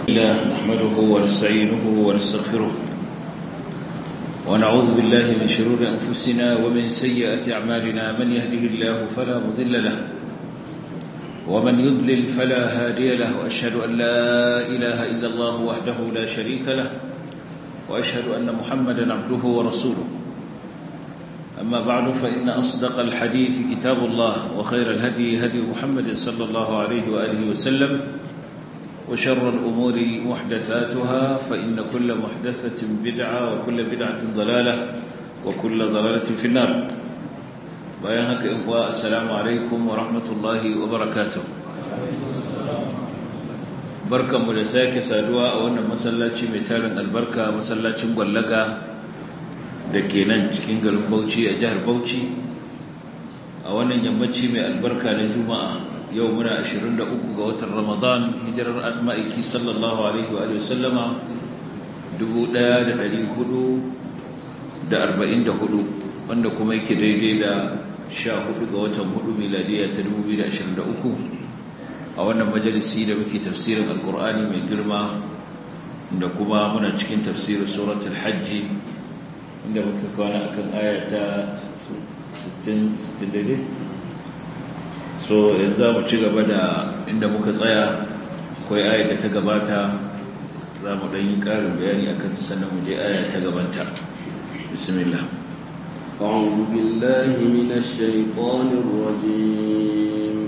الله نحمده ونستعينه ونستغفره ونعوذ بالله من شرور أنفسنا ومن سيئات أعمالنا. من يهده الله فلا مضل له ومن يضلل فلا هادي له، وأشهد أن لا إله إلا الله وحده لا شريك له، وأشهد أن محمدا عبده ورسوله. أما بعد، فإن أصدق الحديث كتاب الله، وخير الهدي هدي محمد صلى الله عليه وآله وسلم، وشر الأمور محدثاتها، فإن كل محدثة بدعة وكل بدعة ضلالة وكل ضلالة في النار. بيانك إخوة، السلام عليكم ورحمة الله وبركاته. بركة مدساك سادوا أولا مسلاتي ميتالن البركة مسلاتي مغلقة دكينان cikin garin Bauchi a jihar Bauchi a wannan yammaci mai albarka na Juma'a. Yau muna 23 ga watan Ramadan, hijirar al-Ma'aiki sallallahu alaihi wa sallama 1444, wanda kuma yake daidai da 14 ga watan 4 miladiya ta 2023. A wannan majalisi da muke tafsirin Al-Qur'ani mai girma, da kuma muna cikin tafsirin suratul Hajj, inda muka kwana akan aya ta 60 daidai. So yanzu za mu ci gaba da inda muka tsaya. Akwai ayar da ta gabata, za mu ɗan yi ƙarin bayani akan ta, sannan mu je aya ta gabanta. Bismillah. أعوذ بالله من الشيطان الرجيم.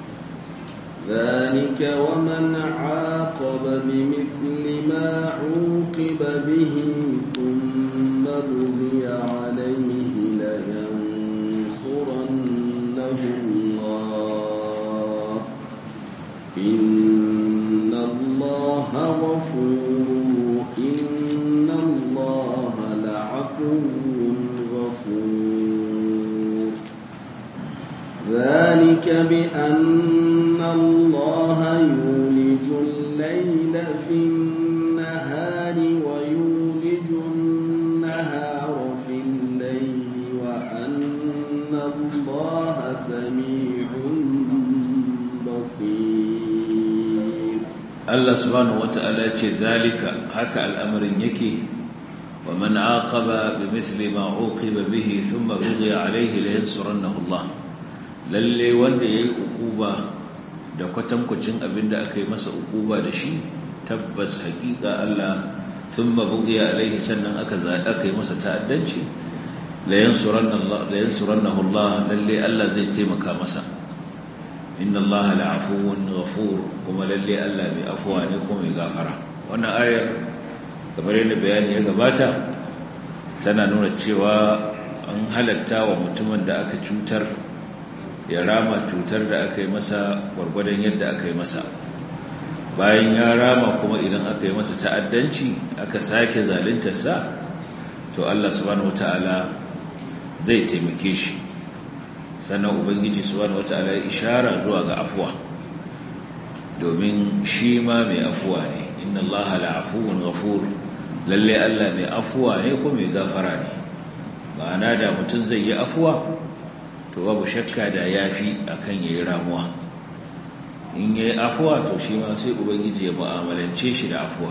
ذلك ومن عاقب بمثل ما عوقب به ثم بغي عليه لينصرنه الله إن الله غفور إن الله لعفو غفور. ذلك بأن الله يولج الليل في النهار ويولج النهار في الليل وأن الله سميع بصير. الله سبحانه وتعالى ذلك هكا الأمر يكي ومن عاقب بمثل ما عوقب به ثم بغي عليه لينصرنه الله. lalle wanda yayi ukuba da kwatankwacin abinda aka yi masa ukuba da shi, tabbas hakika Allah thumma bughiya alaihi, sannan aka yi masa ta'addanci, la yansurannahu Allah, lalle Allah zai taimaka masa. inna Allah la'afuwun ghafur, kuma lalle Allah mai afuwa ne kuma mai gafara. Wannan ayar, kamar yadda bayani ya gabata, tana nuna cewa an halatta wa mutumin da aka cutar ya rama cutar da aka yi masa gwargwadon yadda aka yi masa. Bayan ya rama kuma, idan aka yi masa ta'addanci aka sake zaluntarsa, to Allah subhanahu wata'ala zai taimake shi. Sannan Ubangiji subhanahu wata'ala ya ishara zuwa ga afuwa, domin shi ma mai afuwa ne. inna Allah la'afuwun ghafur, lalle Allah mai afuwa ne ko mai gafara ne. Ma'ana da mutum zai yi afuwa, to babu shakka da yafi akan yayi ramuwa. In yayi afuwa, to shi ma sai Ubangiji ya mu'amalance shi da afuwa.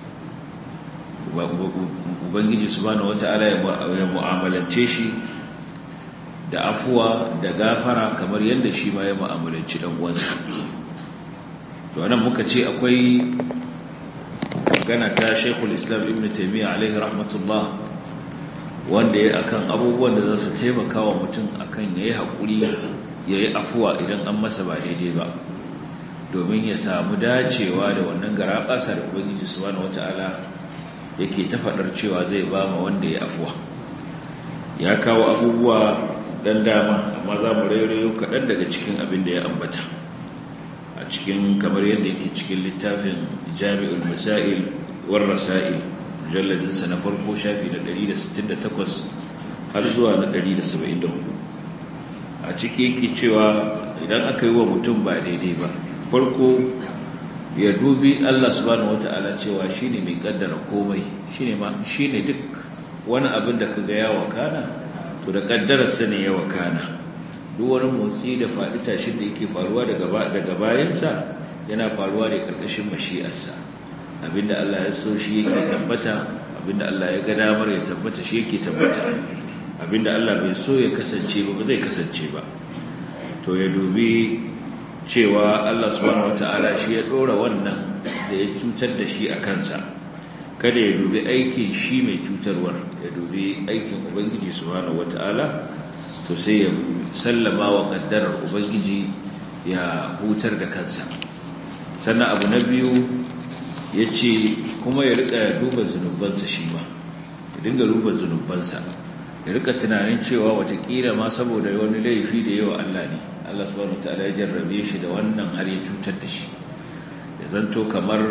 Ubangiji subhanahu wata'ala ya mu'amalance shi da afuwa da gafara, kamar yadda shi ma ya mu'amalanci dan uwansa. To anan muka ce akwai magana ta Sheikhul Islam Ibn Taymiyyah alaihi rahmatullah, wanda ya akan abubuwan da za su taimaka wa mutum akan yayi hakuri, yayi afuwa idan an masa ba daidai ba, domin ya samu dacewa da wannan garabasa da Ubangiji subhanahu wataala yake ta fadar cewa zai ba ma wanda ya afuwa. Ya kawo abubuwa dan dama, amma za mu rairayo kaɗan daga cikin abin da ya ambata a cikin, kamar yadda yake cikin littafin Jami'ul Masail war Rasail, mujalladinsa na farko, shafi na 168 har zuwa na 174. A ciki yake cewa idan aka yi wa mutum ba daidai ba, farko ya dubi Allah subhanahu wata'ala cewa shine mai kaddara komai, shine duk wani abin da kaga ya wakana, to da kaddararsa ne ya wakana. Duk wani motsi da faɗi tashin da yake faruwa daga bayansa yana faruwa da ƙarƙashin mashi'arsa. abinda Allah ya so shi yake tabbata, abinda Allah ya ga damar ya tabbata shi yake tabbata, abinda Allah bai so ya kasance ba zai kasance ba. To ya dubi cewa Allah subhanahu wataala shi ya dora wannan da ya cutar da shi a kansa, kada ya dubi aikin shi mai cutarwar, ya dubi aikin Ubangiji subhanahu wataala, to sai ya sallama wa kaddarar Ubangiji ya hutar da kansa. Sannan abu na biyu ya ce kuma ya rika duba zunubansa shi ma, ya dinga duba zunubansa, ya rika tunanin cewa watakila ma saboda wani laifi da yawa Allah ne, Allah subhanahu wataala ya jarrabe shi da wannan har ya cutar da shi, ya zanto kamar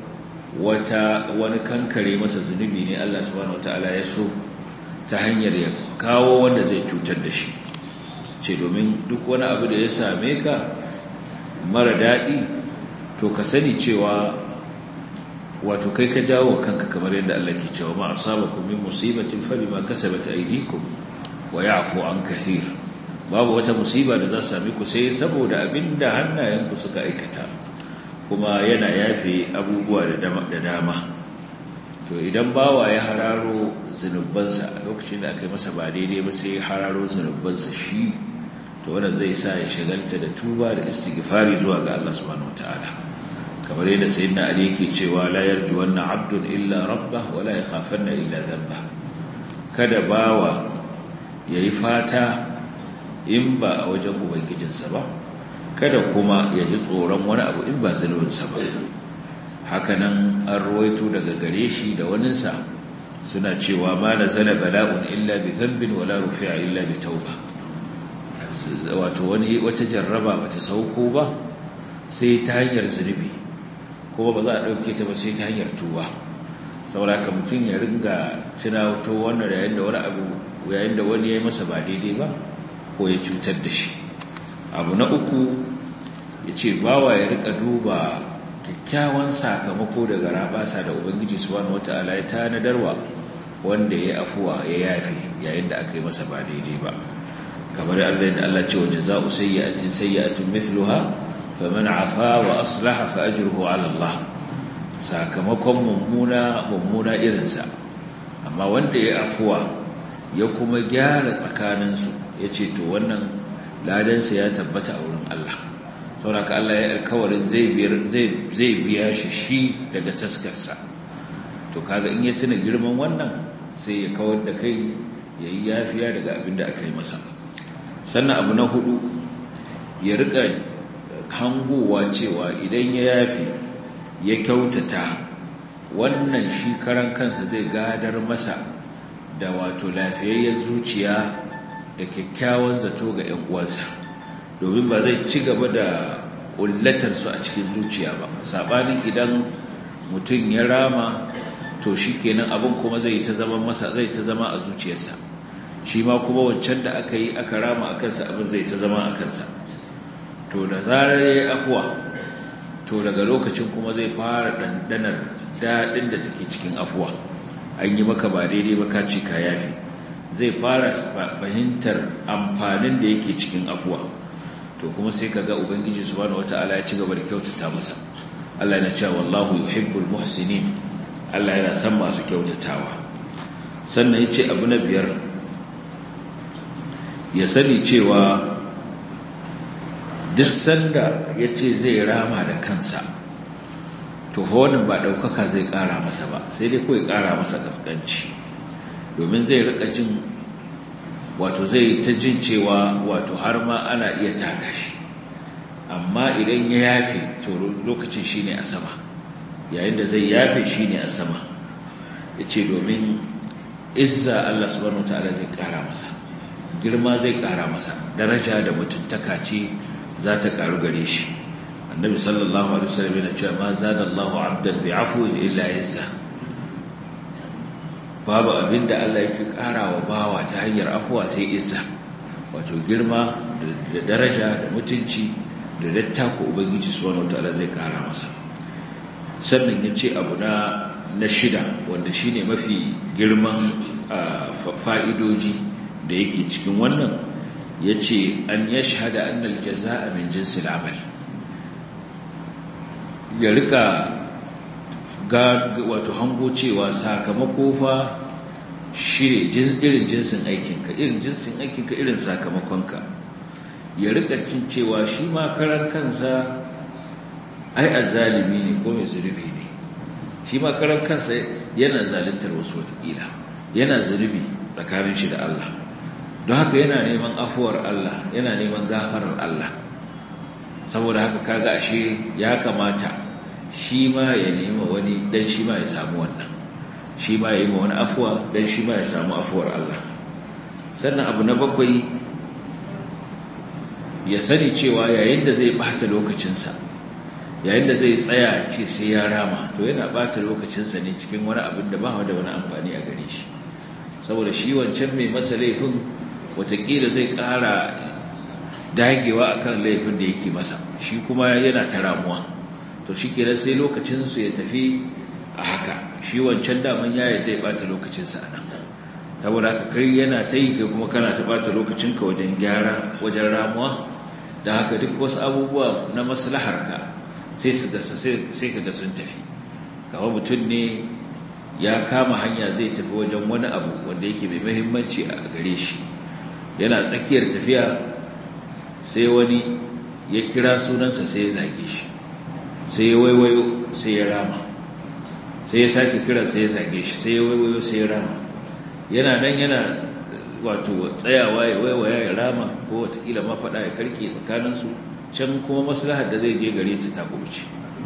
wani kankare masa zunubi ne Allah subhanahu wataala ya so ta hanyar ya kawo wanda zai cutar da shi. Ce domin duk wani abu da ya same ka mara daɗi, to ka sani cewa wato kai ka jawo kanka, kamar yadda Allah ke cewa ma asabakum min musibatin fa bima kasabat aydikum wa ya'fu an kathir. Babu wata musiba da za sami ku sai saboda abinda hannayenku suka aikata, kuma yana yafe abubuwa da dama. To idan bawa ya hararo zunubansa a lokacin da aka yi masa ba daidai ba, sai ya hararo zunubansa shi, to wannan zai sa ya shagalta da tuba da istighfari zuwa ga Allah subhanahu wataala. Kamar yadda sayyidina Ali yake cewa la yarjuwanna 'abdun illa rabbah wa la yakhafanna illa dhanbah. Kada bawa yayi fata in ba a wajen ubangijinsa ba, kada kuma ya ji tsoron wani abu in ba zunubinsa ba. Hakanan an ruwaito daga gare shi da waninsa suna cewa ma nazala bala'un illa bi dhanbin wa la rufi'a illa bi tauba. Wato wata jarraba bata sauko ba sai ta hanyar zunubi, kuma ba za a ɗauke ta ba sai ta hanyar tuba. Saboda haka mutum ya ringa tunato wannan yayin da wani ya yi masa ba daidai ba ko ya cutar da shi. Abu na uku ya ce bawa ya rika duba kyakkyawan sakamako daga rabasa da Ubangiji subhanahu wata'ala ya tanadarwa wanda ya afuwa ya yafe yayin da aka yi masa ba daidai ba. Kamar Allah ce wa jaza'u sayyi'atin mithluha faman afa wa aslaha fa ajruhu 'ala Allah. Sakamakon mummuna irinsa, amma wanda ya afuwa ya kuma gyara tsakaninsu, ya ce to wannan ladansa ya tabbata a wurin Allah. Sauraka Allah ya alkawarin zai biya shi daga taskarsa. To kaga in ya tuna girman wannan, sai ya kawar da kai, ya yi yafiya daga abin da aka yi masa. Sannan abu na hudu, ya rika hangowa cewa idan ya yafi ya kyautata, wannan shi karan kansa zai gadar masa da wato lafiyayyar zuciya da kyakkyawan zato ga 'yan uwansa, domin ba zai ci gaba da ƙullatarsu a cikin zuciya ba. Saɓanin idan mutum ya rama, to shi kenan abin kuma zai ta zama a zuciyarsa, shi ma kuma wancan da aka yi aka rama a kansa, abin zai ta zama a kansa. To da zarar ya yi afuwa, to daga lokacin kuma zai fara ɗanɗanar daɗin da take cikin afuwa. An yi maka ba daidai ba, ka ce ka yafi, zai fara fahimtar amfanin da yake cikin afuwa. To kuma sai kaga Ubangiji subhanahu wataala ya ci gaba da kyautata masa. Allah yana cewa wallahu yuhibbul muhsinin, Allah yana son masu kyautatawa. Sannan yace abu na biyar, ya sani cewa duk sanda yace zai rama da kansa, to fa wannan ba daukaka zai kara masa ba, sai dai kawai kara masa kaskanci. Domin zai rika jin, wato zai ta jin cewa wato har ma ana iya taka shi. Amma idan ya yafe, to lokacin shine a sama, yayin da zai yafe shine a sama. Yace domin izza Allah subhanahu wataala zai kara masa, girma zai kara masa, daraja da mutuntaka ce za ta karu gare shi. Annabi sallallahu alaihi wasallam yana cewa ma zada Allahu 'abdan bi'afwin illa izza. Babu abinda Allah yake karawa bawa ta hanyar afuwa sai izza, wato girma da daraja da mutunci da dattako Ubangiji subhanahu wataala zai kara masa. Sannan yace abu na shida, wanda shine mafi girman fa'idoji da yake cikin wannan, yace an yashhada anna al-jazaa'a min jinsi al-amal. Ya rika wato hango cewa sakamako fa shi irin jinsin aikinka irin sakamakonka, ya rika cin cewa shi ma karan kansa ai azzalimi ne ko mai zunubi ne, shi ma karan kansa yana zaluntar wasu watakila, yana zunubi tsakanin shi da Allah, don haka yana neman afuwar Allah, yana neman gafarar Allah. Saboda haka kaga ashe ya kamata shi ma ya nema wani dan shi ma ya samu wannan, shi ma ya yi ma wani afuwa dan shi ma ya samu afuwar Allah. Sannan abu na 7, ya sani cewa yayin da zai bata lokacinsa, yayin da zai tsaya ce sai ya rama, to yana bata lokacinsa ne cikin wani abin da ba da wani amfani a gare shi. Saboda shi wancan mai masa laifin watakila zai ƙara dagewa akan laifin da yake masa, shi kuma yana ta ramuwa, to shi kenan sai lokacinsu ya tafi a haka. Shi wancan daman ya yadda ya bata lokacinsa a nan, saboda haka kai yana ta yi, kai kuma kana ta bata lokacinka wajen gyara, wajen ramuwa. Da haka duk wasu abubuwa na maslaharka sai ka ga sun tafi. Kawai mutum ne ya kama hanya zai tafi wajen wani abu wanda yake mai muhimmanci a gare shi, yana tsakiyar tafiya sai wani ya kira sunansa sai ya zage shi, sai ya waiwayo sai ya rama, sai ya sake kira sai ya zage shi, sai ya waiwayo sai ya rama. Yana nan yana wato tsayawa ya waiwaya ya rama, ko watakila ma faɗa ya karke tsakaninsu, can kuma maslahar da zai je gare ta kubuce,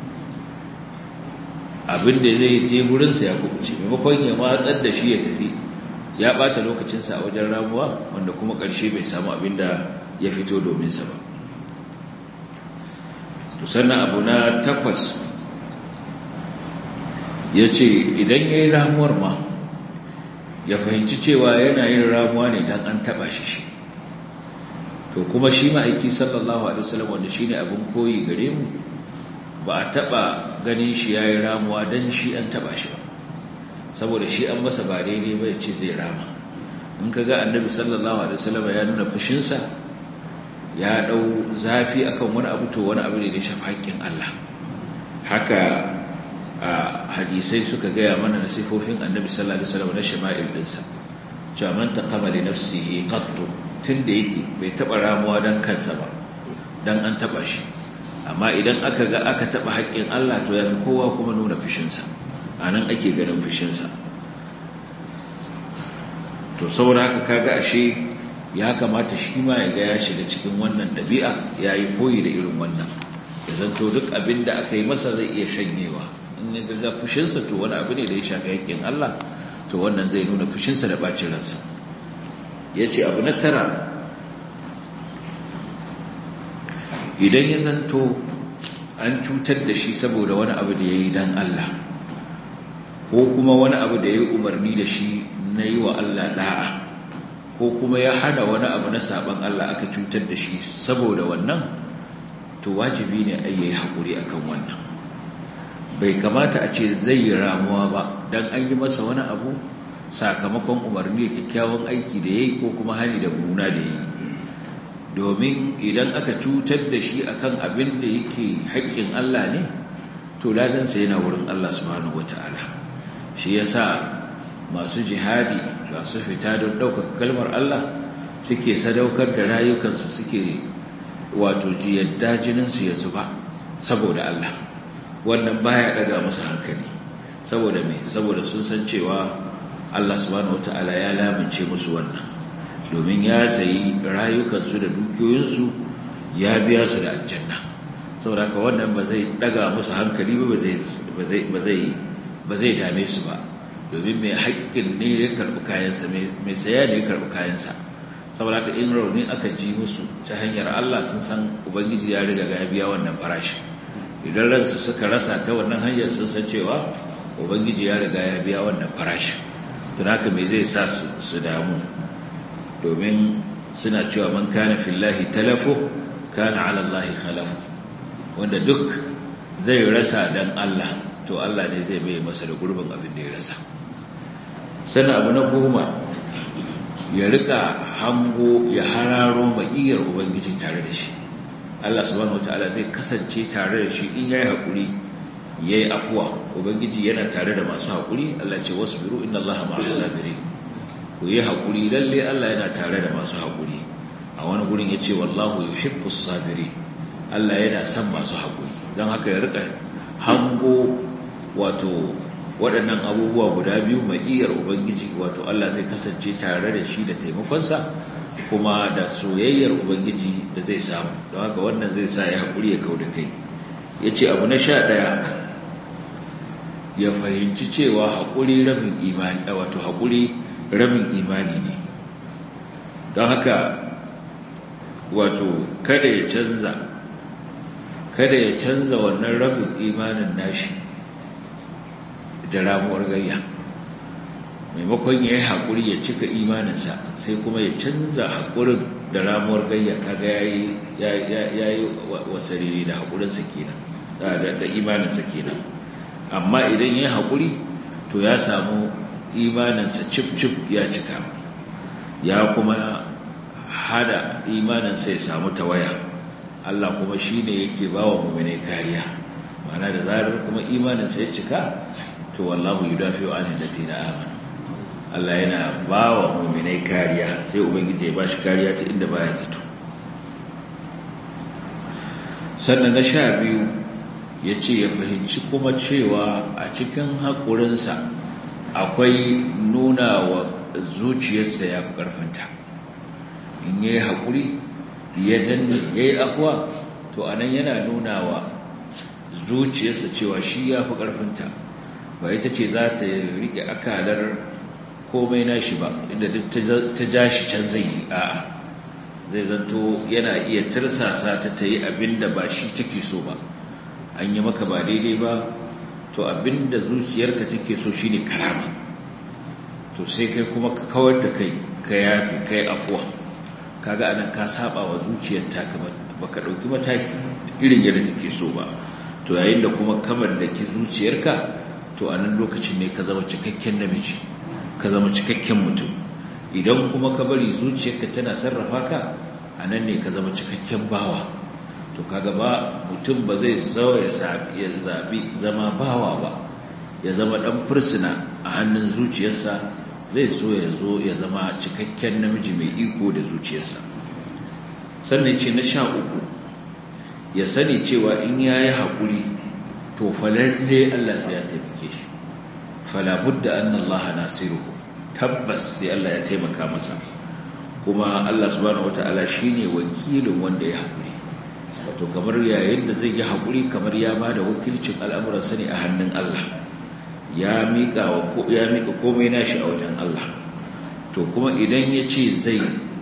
abin da zai je gurinsa ya kubuce, maimakon ya matsar da shi ya tafi, ya ɓata lokacinsa a wajen ramuwa, wanda kuma ƙarshe bai samu abin da ya fito dominsa ba. To sannan abu na 8, ya ce idan ya yi ramuwar ma ya fahimci cewa yana yin ramuwa ne don an taɓa shi. To kuma shi ma'aiki sallallahu alaihi wasallam, wanda shi ne abin koyi gare mu, ba a taɓa ganin shi ya yi ramuwa don shi an taɓa shi ba, saboda shi an masa ba daidai ba ya ce zai rama. In ka ga annabi sallallahu alaihi wasallam ya nuna fushinsa, ya ɗau zafi akan wani abu, to wani abu ne da ya shafi haƙƙin Allah. Haka hadisai suka gaya mana na sifofin annabi sallallahu alaihi wasallam na shama'il ɗinsa, cewa man taqama li nafsihi qattu, tunda yake bai taɓa ramuwa don kansa ba, don an taɓa shi. Amma idan aka ga aka taɓa haƙƙin Allah, to ya fi kowa kuma nuna fushinsa, a nan ake ganin fushinsa. To saboda haka kaga ashe ya kamata shi ma ya ga ya shiga cikin wannan ɗabi'a, ya yi koyi da irin wannan, ya zanto duk abin da aka yi masa zai iya shanyewa. In ya ga fushinsa, to wani abu ne da ya shafi haƙƙin Allah, to wannan zai nuna fushinsa da ɓacin ransa. Ya ce abu na 9, idan ya zanto an cutar da shi saboda wani abu da ya yi don Allah, ko kuma wani abu da ya yi umarni da shi na yi wa Allah da'a, ko kuma ya hana wani abu na saban Allah aka cutar da shi saboda wannan, to wajibi ne a yi haƙuri akan wannan. Bai kamata a ce zai yi ramuwa ba don an yi masa wani abu sakamakon umarni da kyakkyawan aiki da ya yi, ko kuma hani da mummuna da ya yi. Domin idan aka cutar da shi akan abin da yake haƙƙin Allah ne, to ladansa yana wurin Allah subhanahu wata'ala. Shi yasa masu jihadi, masu fita don ɗaukaka kalmar Allah, suke sadaukar da rayukansu, suke wato yadda jininsu ya zuba saboda Allah. Wannan baya daga musu hankali. Saboda me? Saboda sun san cewa Allah subhanahu wata'ala ya lamince musu wannan, domin ya sayi rayukansu da dukiyoyinsu, ya biya su da aljanna. Saboda haka wannan ba zai daga musu hankali ba, ba zai dame su ba, domin mai haƙƙin ne ya karɓi kayansa, mai saya ne ya karɓi kayansa. Saboda haka in rauni aka ji musu ta hanyar Allah, sun san Ubangiji ya riga ya biya wannan farashin. Idan ransu suka rasa ta wannan hanyar, sun san cewa Ubangiji ya riga ya biya wannan farashin. Tun haka mai zai sa su damu, domin suna cewa man kana fillahi talafu kana ala Allahi khalafu, wanda duk zai rasa dan Allah, to Allah ne zai bai masa da gurbin abin da ya rasa. Sannan abu na 10, ya rika hango, ya hararo ma'iyar Ubangiji tare da shi. Allah subhanahu wataala zai kasance tare da shi in yayi hakuri, yayi afuwa ubangiji yana tare da masu haƙuri. Allah ce wasbiru innallaha ma'as sabirin, ku yi haƙuri lalle Allah yana tare da masu haƙuri. A wani gurin yace wallahu yuhibbus sabirin, Allah yana son masu haƙuri. Don haka ya rika hango wato waɗannan abubuwa guda biyu, ma'iyar ubangiji wato Allah zai kasance tare da shi da taimakonsa, kuma da soyayyar ubangiji da zai samu. Don haka wannan zai sa ya haƙuri ya kauda kai. Yace abu na 11, ya fahimci cewa haƙuri rabin imani, wato haƙuri rabin imani ne. Don haka wato kada ya canza wannan rabin imanin nashi da ramuwar gayya. Maimakon ya yi haƙuri ya cika imaninsa, sai kuma ya canza haƙurin da ramuwar gayya. Kaga ya yi wasariri da haƙurinsa kenan, da imaninsa kenan. Amma idan ya yi haƙuri, to ya samu imaninsa cif-cif ya cika, ya kuma hada imaninsa ya samu tawaya. Allah kuma shi ne yake ba wa mummune kariya. Ma'ana da zarar kuma imaninsa ya cika, to wallahu yudafi'u 'anil ladina amanu. Allah yana ba wa mummune kariya, sai ubangiji ya ba shi kariya ta inda baya zato. Sannan na 12, ya ce ya fahimci kuma cewa a cikin haƙurinsa akwai nuna wa zuciyarsa ya fi ƙarfinta. In ya yi haƙuri ya danne ya yi afuwa, to anan yana nuna wa zuciyarsa cewa shi ya fi ƙarfinta, ba ita ce za ta riƙe akalar komai nashi ba, inda duk ta ja shi can zai yi. A'a, zai zanto yana iya tirsasa ta yi abin da ba shi take so ba. An yi maka ba daidai ba, to abin da zuciyarka take so shine karama, to sai kai kuma ka kawar da kai, ka yafi, kai afuwa. Kaga anan ka saba wa zuciyar ta, kamar baka dauki mataki irin yadda take so ba. To yayin da kuma ka mallaki zuciyarka, to anan lokacin ne ka zama cikakken namiji, ka zama cikakken mutum. Idan kuma ka bari zuciyarka tana sarrafa ka, anan ne ka zama cikakken bawa. To kaga ba mutum ba zai so ya zabi zama bawa ba, ya zama dan fursuna a hannun zuciyarsa. Zai so ya zama cikakken namiji mai iko da zuciyarsa. Sannan ce na 13, ya sani cewa in yayi haƙuri, to falalle Allah sai ya taimake shi. Fala budda anna Allah nasiruhu, tabbas sai Allah ya taimaka masa. Kuma Allah subhanahu wataala shine wakilin wanda ya haƙuri. Wato kamar yayin da zai yi haƙuri, kamar ya bada wakilcin al'amuransa ne a hannun Allah. Ya miƙa komai nashi a wajen Allah. To kuma idan ya ce zai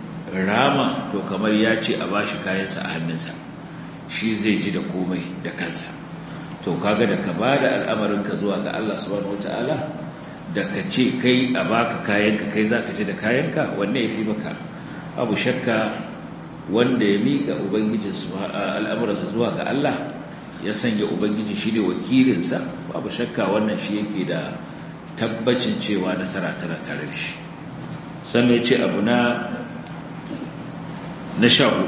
rama, to kamar ya ce a bashi kayansa a hannunsa, shi zai ji da komai da kansa. To kaga da ka bada al'amarinka zuwa ga Allah subhanahu wataala, da ka ce kai a baka kayanka, kai zaka ji da kayanka, wanne yafi maka? Abu shakka wanda ya miƙa ubangijin al'amuransa zuwa ga Allah, ya sanya ubangiji shi ne wakilinsa, babu shakka wannan shi yake da tabbacin cewa nasara tana tare da shi. Sannan ya ce abu na 14,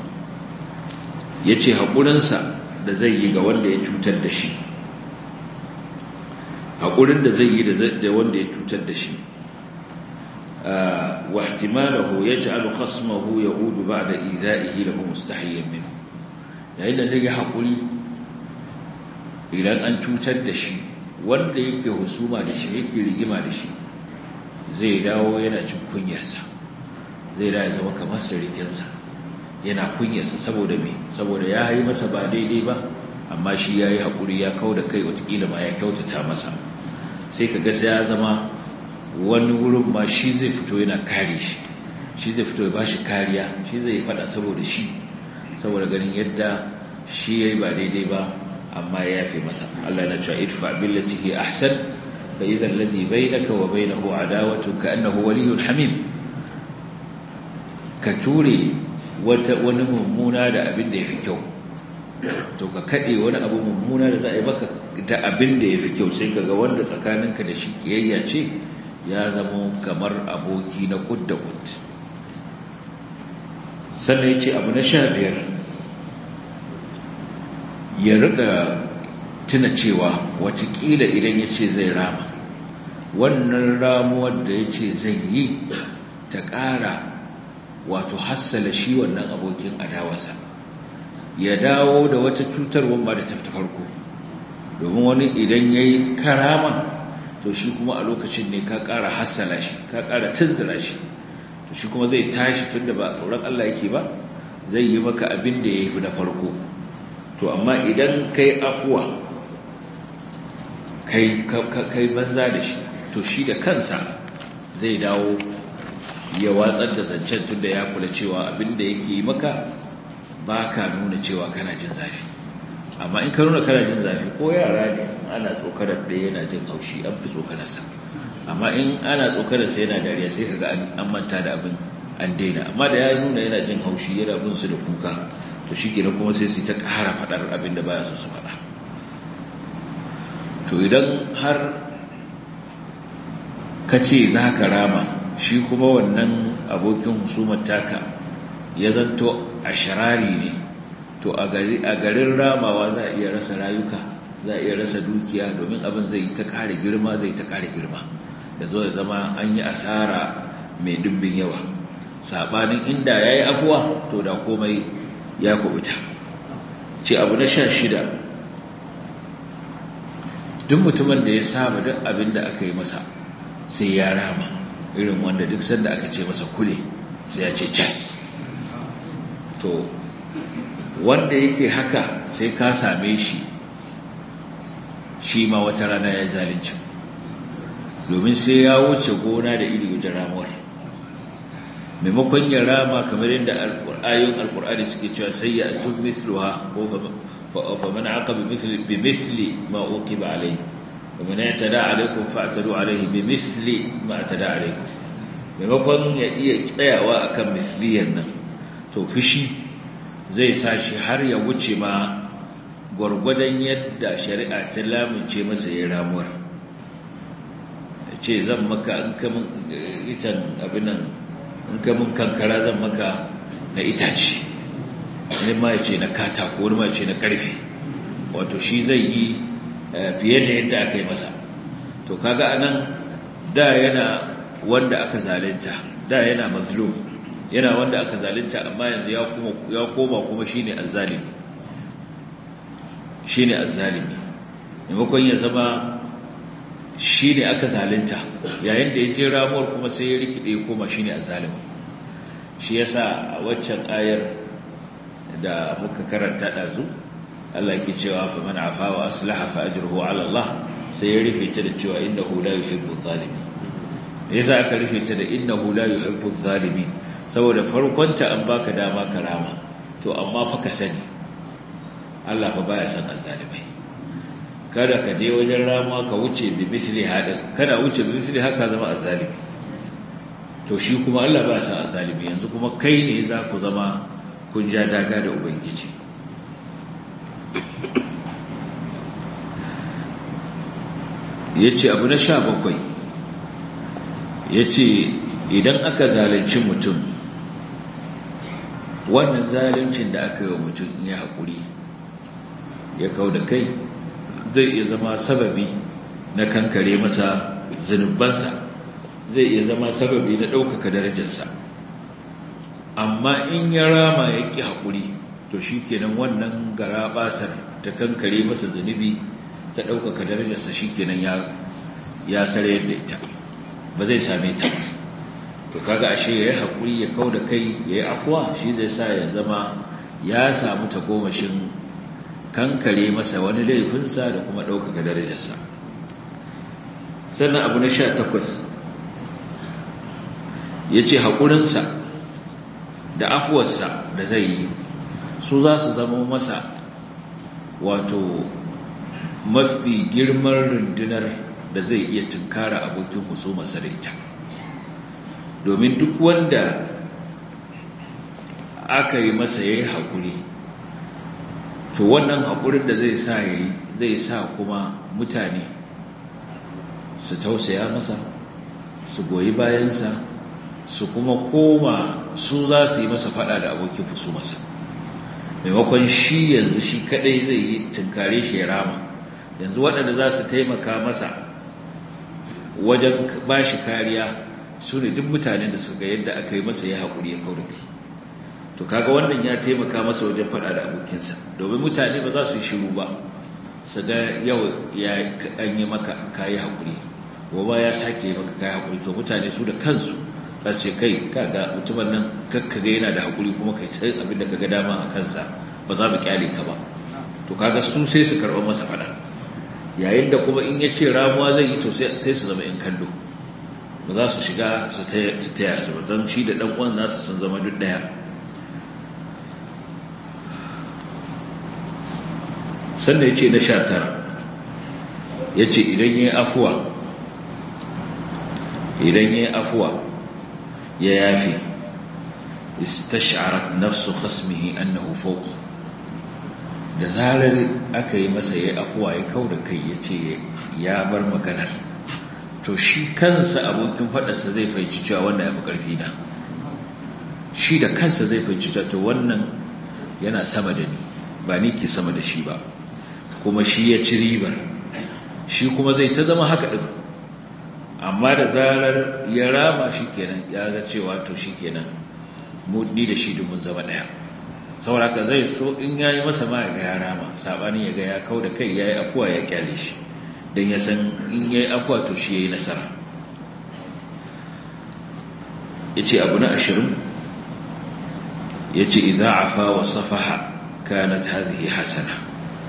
ya ce haƙurinsa da zai yi ga wanda ya cutar da shi, haƙurin da zai yi da wanda ya cutar da shi, wa ihtimalahu yaj'alu khasmahu ya'udu ba'da idha'ihi lahu mustahiyyan minhu. Yayin da zai yi haƙuri idan an cutar da shi, wanda yake husuma da shi, yake rigima da shi, zai dawo yana jin kunyarsa, zai dawo zama kamar sarikinsa, yana kunyarsa. Saboda me? Saboda ya yi masa ba daidai ba, amma shi ya yi haƙuri, ya kau da kai, watakila ma ya kyautata masa. Sai ka gasa ya zama wani wurin ma shi zai fito yana kare shi, shi zai fito ya ba shi kariya, shi zai faɗa saboda shi, saboda ganin yadda shi ya yi ba daidai ba, amma ya yafe masa. Allah yana cewa idfa billati hi ahsan fa idha alladhi bainaka wa bainahu adawatun ka annahu waliyyun hamim. Ka ture wani mummuna da abin da yafi kyau, to ka kade wani abu mummuna da za a yi maka da abin da yafi kyau, sai kaga wanda tsakaninka da shi kiyayya ce, ya zama kamar aboki na kud da kud. Sannan yace abu na 15, ya rika tuna cewa watakila idan ya ce zai rama, wannan ramuwar da ya ce zai yi ta ƙara wato hassala shi wannan abokin adawarsa, ya dawo da wata cutarwa ba da ta farko. Domin wani idan ya yi karama, to shi kuma a lokacin ne ka ƙara hassala shi, ka ƙara tunzura shi, to shi kuma zai tashi tun da ba tsoron Allah yake ba, zai yi maka abin da ya yi na farko. To amma idan kai afuwa, kai banza da shi, to shi da kansa zai dawo ya watsar da zancen tun da ya kula cewa abin da yake yi maka ba ka nuna cewa kana jin zafi. Amma in ka nuna kana jin zafi, ko yara ne ana tsokanar ɗaya yana jin haushi, an fi tsokanarsa. Amma in ana tsokanarsa yana dariya, sai ka ga an manta da abin, an daina. Amma da ya nuna yana jin haushi, yana bin su da kuka, to shi kenan kuma sai su ta ƙara faɗar abin da baya so su faɗa. To idan har ka ce za ka rama, shi kuma wannan abokin husumar taka ya zanto a sharari ne, to a garin ramawa za a iya rasa rayuka, za a iya rasa dukiya, domin abin zai ta ƙara girma, zai ta ƙara girma, da zo ya zama an yi asara mai dubbin yawa. Saɓanin inda ya yi afuwa, to da komai ya kubuta. Ce abu na 16, duk mutumin da ya saba duk abin da aka yi masa sai ya rama, irin wanda duk sanda aka ce masa kule sai ya ce cas, to wanda yake haka sai ka same shi ma wata rana ya zalunci, domin sai ya wuce gona da iri wajen ramuwar. Maimakon ya rama kamar yadda ayoyin alkur'ani suke cewa sai ya tun misluha, ko fa man aqaba bi misli ma uqiba alayhi wa man i'tada alaykum fa'tadu alayhi bi misli ma i'tada alaykum. Maimakon ya iya tsayawa akan misliyan nan, to fishi zai sa shi har ya wuce ma gwargwadon yadda shari'a ta lamince masa ya ramuwar. Ce zan maka in kamun itan abin nan, in kamun kankara zan maka na itace, wani ma ya ce na katako, wani ma ya ce na karfe. Wato shi zai yi fiye da yadda aka yi masa. To kaga anan da yana wanda aka zalunta, da yana mazlum, yana wanda aka zalunta, amma yanzu ya koma kuma shine azzalimi. Maimakon ya zama shine aka zalunta, yayin da ya je ramuwar kuma sai ya rikide koma shine azzalimi. Shi yasa a waccan ayar da muka karanta dazu, Allah yake cewa fa man afa wa aslaha fa ajruhu ala Allah, sai ya rufe ta da cewa innahu la yuhibbu zalimin. Yasa aka rufe ta da innahu la yuhibbu zalimin, saboda farkonta an baka dama karama, to amma fa ka sani Allah fa baya san azzalimai. Kada ka je wajen rama ka wuce bi misli hadin, kada wuce bi misli haka zama azzalimi, to shi kuma Allah baya san azzalimi. Yanzu kuma kai ne za ku zama kun ja daga da ubangiji. Yace abu na 17, yace idan aka zalunci mutum, wannan zaluncin da aka yi wa mutum in ya haƙuri ya kau da kai, zai iya zama sababi na kankare masa zunubansa, zai iya zama sababi na ɗaukaka darajarsa. Amma in ya rama ya ƙi haƙuri, to shi kenan wannan garaɓasar ta kankare masa zunubi, ta ɗaukaka darajarsa, shi kenan ya sarayar da ita, ba zai same ta. To kaga ashe ya yi haƙuri, ya kau da kai, ya yi afuwa, shi zai sa ya zama ya samu tagomashin kankare masa wani laifinsa da kuma ɗaukaka darajarsa. Sannan abu na 18, ya ce haƙurinsa da afuwarsa da zai yi, su za su zama masa wato mafi girman rundunar da zai iya tunkara abokin husumarsa da ita. Domin duk wanda aka yi masa ya yi haƙuri, to wannan haƙurin da zai sa ya yi, zai sa kuma mutane su tausaya masa, su goyi bayansa, su kuma koma su za su yi masa faɗa da abokin husumarsa. Maimakon shi yanzu shi kaɗai zai yi tunkare shi ya rama, yanzu waɗanda za su taimaka masa wajen ba shi kariya su ne duk mutanen da suka yadda aka yi masa ya haƙuri ya kaurafi. To kaga wannan ya taimaka masa wajen faɗa da abokinsa, domin mutane ba za su yi shiru ba su ga yau ya an yi maka kayi haƙuri, gobe ya sake yi maka kayi haƙuri, to mutane su da kansu za su ce kai kaga mutumin nan kakkaga yana da haƙuri kuma kai ta abin da kaga dama a kansa, ba za mu kyale ka ba. To kaga su sai su karɓar masa faɗa, yayin da kuma in ya ce ramuwa zai yi to sai su zama ‘yan kallo, ba za su shiga su taya su ba, don shi da ɗan uwan nasu sun zama duk ɗaya. Sannan ya ce na 19 ya ce idan ya yi afuwa ya yafi istash'arat nafsu khasmihi annahu fawq, da zarar aka yi masa ya afuwa ya kauda kai ya ce ya bar maganar, to shi kansa abokin faɗarsa zai fahimci cewa wannan ya fi ƙarfi na, shi da kansa zai fahimci cewa to wannan yana sama da ni, ba ni ke sama da shi ba, kuma shi ya ci ribar, shi kuma zai ta zama haka ɗin. Amma da zarar ya rama shi kenan, ya ga cewa to shi kenan ni da shi mun zama ɗaya, sauraka zai so in ya yi masa ma ya rama, saɓanin ya ga ya kau da kai ya yi afuwa ya kyale shi, don ya san in ya yi afuwa to shi ya yi nasara. Ya ce abu na 20, ya ce idan afa wa safaha kanat hadhihi hasana,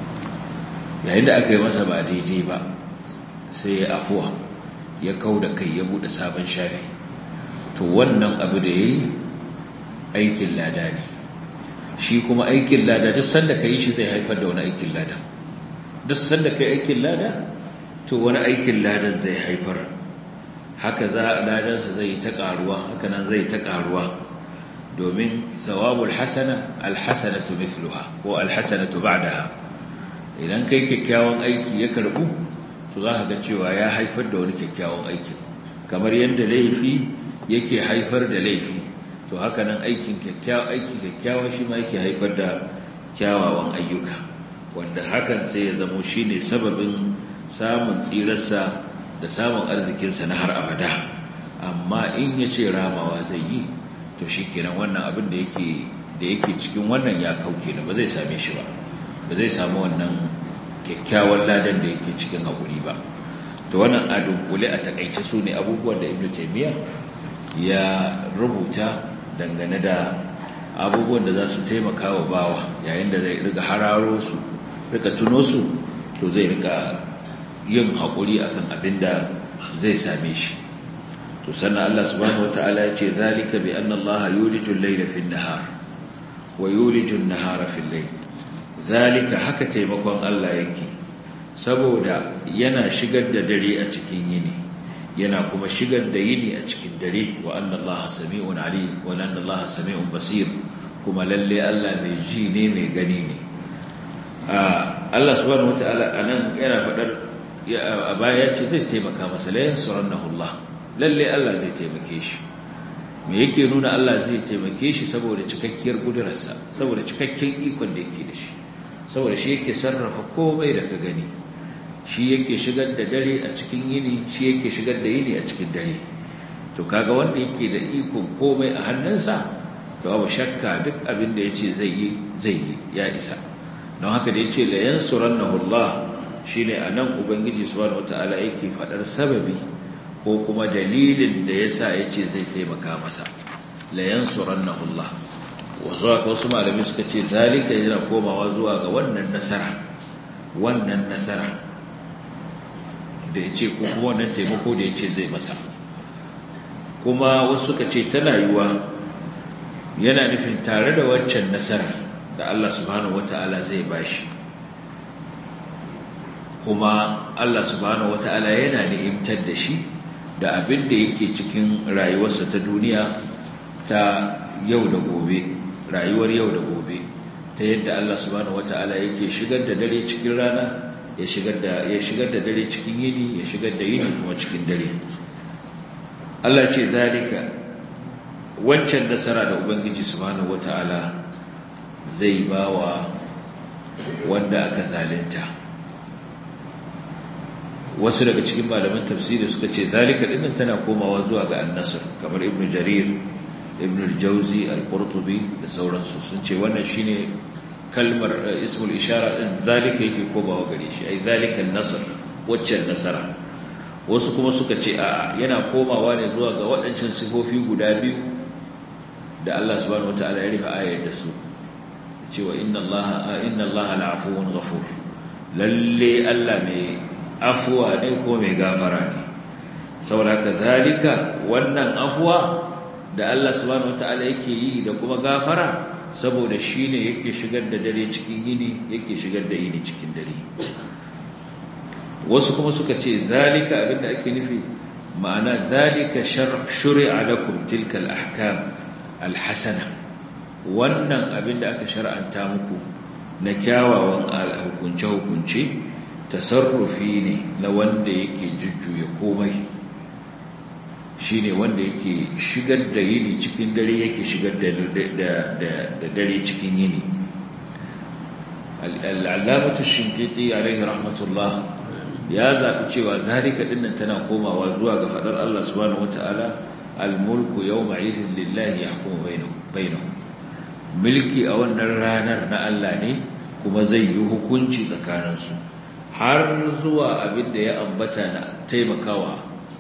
yayin da aka yi masa ba daidai ba sai ya afuwa ya kau da kai ya buɗe sabon shafi, to wannan abu da ya yi aikin lada ne. Shi kuma aikin lada duk sanda ka yi shi zai haifar da wani aikin lada, duk sanda ka yi aikin lada to wani aikin ladan zai haifar, haka ladansa zai ta ƙaruwa, haka nan zai ta ƙaruwa, domin sawabul hasana alhasanatu misluha ko alhasanatu ba'daha. Idan kai kyakkyawan aiki ya karbu, to za ka ga cewa ya haifar da wani kyakkyawan aikin, kamar yadda laifi yake haifar da laifi, to haka nan aiki kyakkyawa shi ma yake haifar da kyawawan ayyuka, wanda hakan sai ya zamo shine sababin samun tsirarsa da samun arzikinsa na har abada. Amma in ya ce ramawa zai yi, to shi kenan wannan abin da yake cikin wannan ya kauke da ba zai same shi ba zai samu wannan kyakkyawan ladan da yake cikin haƙuri ba. To wannan a dunkule a takaice su ne abubuwan da Ibn Taymiyyah ya rubuta dangane da abubuwan da za su taimaka wa bawa yayin da zai riga hararo su, riga tuno su, to zai riga yin haƙuri akan abin da zai same shi. To sannan Allah subhanahu wataala ya ce zalika bi anna Allah yuliju al-layla fi an-nahar wa yuliju an-nahara fi al-layl. Zalika haka taimakon Allah yake, saboda yana shigar da dare a cikin yini, yana kuma shigar da yini a cikin dare. Wa anna Allah sami'un alim wa anna Allah sami'un basir, kuma lalle Allah mai ji ne mai gani ne. Allah subhanahu wataala anan yana fadar a baya ce zai taimaka masa, la yansurannahu Allah, lalle Allah zai taimake shi. Me yake nuna Allah zai taimake shi? Saboda cikakkiyar kudurarsa, saboda cikakken ikon da yake da shi, saboda shi yake sarrafa komai da ka gani, shi yake shigar da dare a cikin yini, shi yake shigar da yini a cikin dare. To kaga wanda yake da ikon komai a hannunsa, to babu shakka duk abin da yace zai yi ya isa. Don haka da yace la yansurannahu Allah, shine anan ubangiji subhanahu wataala yake fadar sababi ko kuma dalilin da yasa yace zai taimaka masa. La yansurannahu Allah, wasu malami suka ce zalika yana komawa zuwa ga wannan nasara da yace ko kuma wannan taimako da yace zai masa. Kuma wasu suka ce tana yiwa yana nufin tare da waccan nasarar da Allah subhanahu wataala zai bashi, kuma Allah subhanahu wataala yana ni'imtar da shi da abin da yake cikin rayuwarsa ta duniya ta yau da gobe, rayuwar yau da gobe, ta yadda Allah subhanahu wataala yake shigar da dare cikin rana, ya shigar da dare cikin yini, ya shigar da yini kuma cikin dare. Allah ce zalika, wancan nasara da ubangiji subhanahu wataala zai bawa wanda aka zalunta, wasu daga cikin malaman tafsiri suka ce zalika dinnan tana komawa zuwa ga an-nasr kamar ibn jarir ibn al-jawzi al-qurtubi da sauransu sun ce wannan shine kalmar ismul ishara din zalika yake komawa gare shi ai zalika an-nasr wacce nasara. Wasu kuma suka ce a yana komawa ne zuwa ga waɗancan sifofi guda biyu da Allah subhanahu wataala ya rufe ayar da su cewa inna allaha la'afuwun ghafur, lalle Allah mai afuwa ne ko mai gafara ne. Saboda zalika wannan afuwa da Allah subhanahu wataala yake yi da kuma gafara saboda shine yake shigar da dare cikin yini, yake shigar da yini cikin dare. Wasu kuma suka ce zalika abinda ake nufi ma'ana zalika shuri'a lakum tilka al-ahkam al-hasana, wannan abinda aka shar'anta muku na kyawawan hukunce-hukunce tasarrufi ne na wanda yake jujjuya komai, shine wanda yake shigar da yini cikin dare, yake shigar da dare cikin yini. Al-allamatu Shinqiti alaihi rahmatullah ya zaɓi cewa zalika dinnan tana komawa zuwa ga faɗar Allah subhanahu wataala al-mulku yawma idhin lillahi yahkumu bainahum, mulki a wannan ranar na Allah ne kuma zai yi hukunci tsakaninsu, har zuwa abin da ya ambata na taimakawa